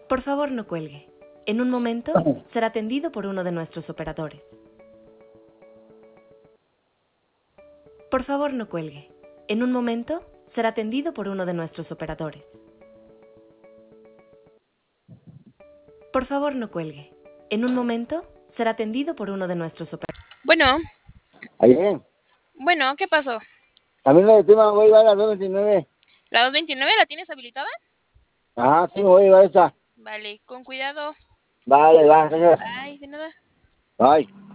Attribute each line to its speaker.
Speaker 1: Por favor, no cuelgue. En un momento será atendido por uno de nuestros operadores. Por favor, no cuelgue. En un momento será atendido por uno de nuestros operadores. Por favor, no cuelgue. En un momento será atendido por uno de nuestros operadores.
Speaker 2: Bueno,
Speaker 3: Ayer,
Speaker 2: ¿qué pasó?
Speaker 3: también la de Tima, voy a llevar a las 2:29.
Speaker 2: ¿La 229 la tienes habilitada?
Speaker 3: Ajá, sí, me voy a llevar esa.
Speaker 2: Vale, con cuidado.
Speaker 3: Vale, va, gracias.
Speaker 2: Ay, de nada.
Speaker 3: Bye.